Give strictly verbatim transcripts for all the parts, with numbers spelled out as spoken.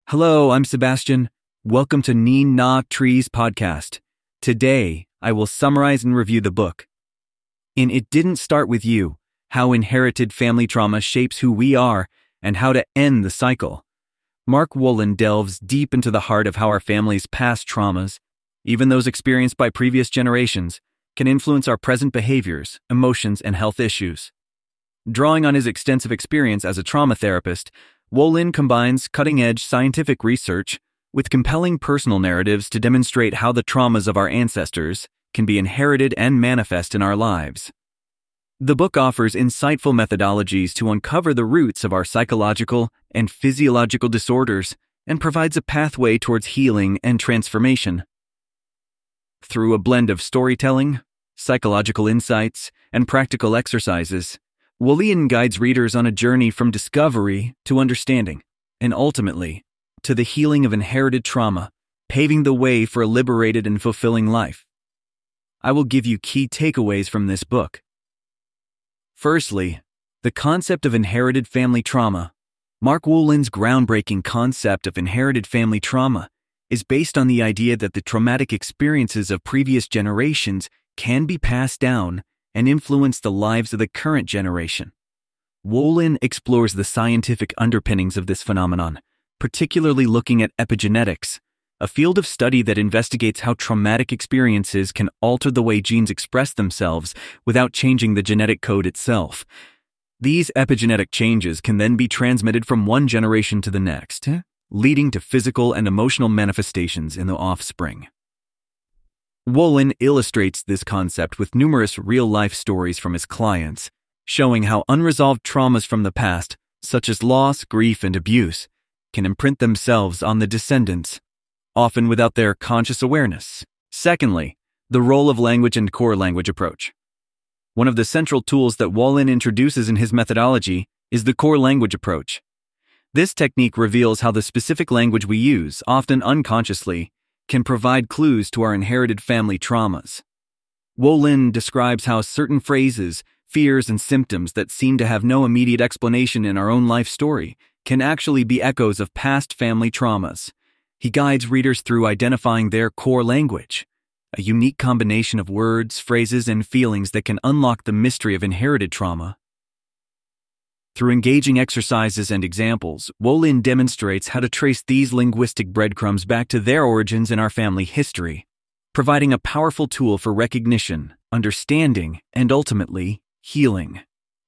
Hello, I'm Sebastian. Welcome to Ni Na Trees podcast. Today, I will summarize and review the book. In It Didn't Start With You, How Inherited Family Trauma Shapes Who We Are and How to End the Cycle, Mark Wolynn delves deep into the heart of how our family's past traumas, even those experienced by previous generations, can influence our present behaviors, emotions, and health issues. Drawing on his extensive experience as a trauma therapist, Wolynn combines cutting-edge scientific research with compelling personal narratives to demonstrate how the traumas of our ancestors can be inherited and manifest in our lives. The book offers insightful methodologies to uncover the roots of our psychological and physiological disorders and provides a pathway towards healing and transformation. Through a blend of storytelling, psychological insights, and practical exercises, Wolynn guides readers on a journey from discovery to understanding, and ultimately, to the healing of inherited trauma, paving the way for a liberated and fulfilling life. I will give you key takeaways from this book. Firstly, the concept of inherited family trauma. Mark Wolynn's groundbreaking concept of inherited family trauma is based on the idea that the traumatic experiences of previous generations can be passed down and influence the lives of the current generation. Wolynn explores the scientific underpinnings of this phenomenon, particularly looking at epigenetics, a field of study that investigates how traumatic experiences can alter the way genes express themselves without changing the genetic code itself. These epigenetic changes can then be transmitted from one generation to the next, leading to physical and emotional manifestations in the offspring. Wolynn illustrates this concept with numerous real-life stories from his clients, showing how unresolved traumas from the past, such as loss, grief, and abuse, can imprint themselves on the descendants, often without their conscious awareness. Secondly, the role of language and core language approach. One of the central tools that Wolynn introduces in his methodology is the core language approach. This technique reveals how the specific language we use, often unconsciously, can provide clues to our inherited family traumas. Wolynn describes how certain phrases, fears, and symptoms that seem to have no immediate explanation in our own life story can actually be echoes of past family traumas. He guides readers through identifying their core language, a unique combination of words, phrases, and feelings that can unlock the mystery of inherited trauma. Through engaging exercises and examples, Wolynn demonstrates how to trace these linguistic breadcrumbs back to their origins in our family history, providing a powerful tool for recognition, understanding, and ultimately, healing.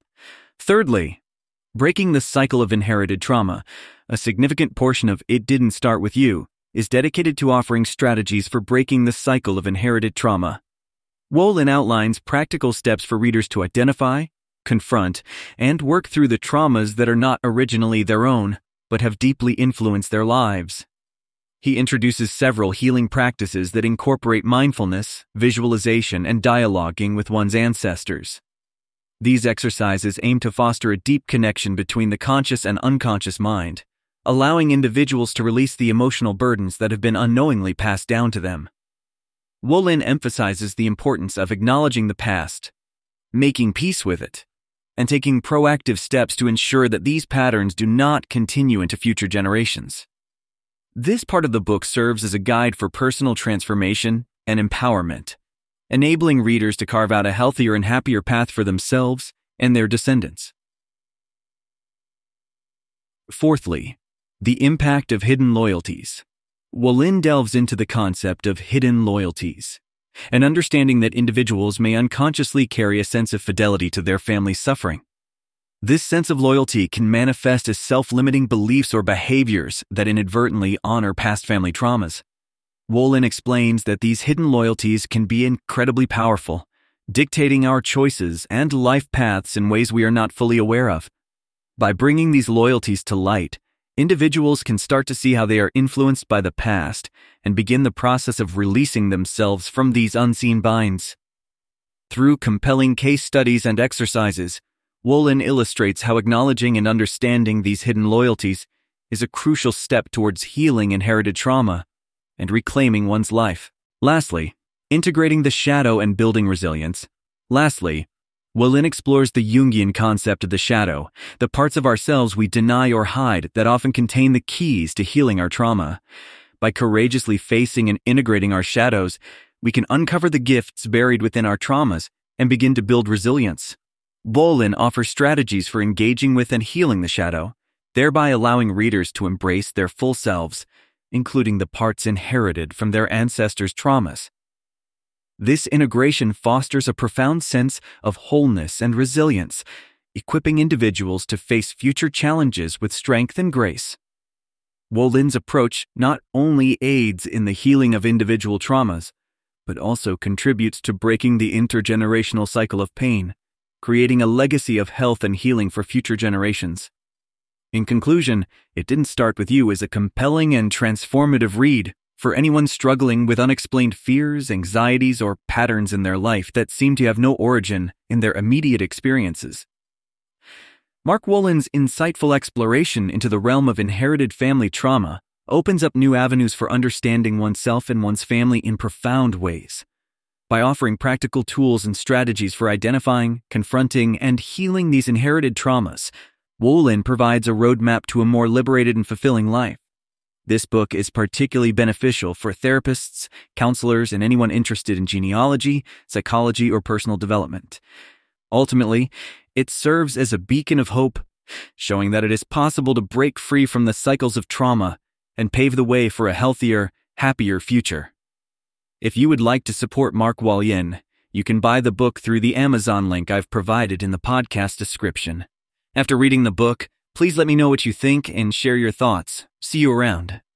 Thirdly, breaking the cycle of inherited trauma. A significant portion of It Didn't Start With You is dedicated to offering strategies for breaking the cycle of inherited trauma. Wolynn outlines practical steps for readers to identify, confront, and work through the traumas that are not originally their own, but have deeply influenced their lives. He introduces several healing practices that incorporate mindfulness, visualization, and dialoguing with one's ancestors. These exercises aim to foster a deep connection between the conscious and unconscious mind, allowing individuals to release the emotional burdens that have been unknowingly passed down to them. Wolynn emphasizes the importance of acknowledging the past, making peace with it, and taking proactive steps to ensure that these patterns do not continue into future generations. This part of the book serves as a guide for personal transformation and empowerment, enabling readers to carve out a healthier and happier path for themselves and their descendants. Fourthly, the impact of hidden loyalties. Wolynn delves into the concept of hidden loyalties, an understanding that individuals may unconsciously carry a sense of fidelity to their family's suffering. This sense of loyalty can manifest as self-limiting beliefs or behaviors that inadvertently honor past family traumas. Wolynn explains that these hidden loyalties can be incredibly powerful, dictating our choices and life paths in ways we are not fully aware of. By bringing these loyalties to light, individuals can start to see how they are influenced by the past and begin the process of releasing themselves from these unseen binds. Through compelling case studies and exercises, Wolynn illustrates how acknowledging and understanding these hidden loyalties is a crucial step towards healing inherited trauma and reclaiming one's life. Lastly, integrating the shadow and building resilience. Lastly, Wolin explores the Jungian concept of the shadow, the parts of ourselves we deny or hide that often contain the keys to healing our trauma. By courageously facing and integrating our shadows, we can uncover the gifts buried within our traumas and begin to build resilience. Wolin offers strategies for engaging with and healing the shadow, thereby allowing readers to embrace their full selves, including the parts inherited from their ancestors' traumas. This integration fosters a profound sense of wholeness and resilience, equipping individuals to face future challenges with strength and grace. Wolin's approach not only aids in the healing of individual traumas, but also contributes to breaking the intergenerational cycle of pain, creating a legacy of health and healing for future generations. In conclusion, It Didn't Start With You is a compelling and transformative read for anyone struggling with unexplained fears, anxieties, or patterns in their life that seem to have no origin in their immediate experiences. Mark Wolin's insightful exploration into the realm of inherited family trauma opens up new avenues for understanding oneself and one's family in profound ways. By offering practical tools and strategies for identifying, confronting, and healing these inherited traumas, Wolin provides a roadmap to a more liberated and fulfilling life. This book is particularly beneficial for therapists, counselors, and anyone interested in genealogy, psychology, or personal development. Ultimately, it serves as a beacon of hope, showing that it is possible to break free from the cycles of trauma and pave the way for a healthier, happier future. If you would like to support Mark Wolin, you can buy the book through the Amazon link I've provided in the podcast description. After reading the book, please let me know what you think and share your thoughts. See you around.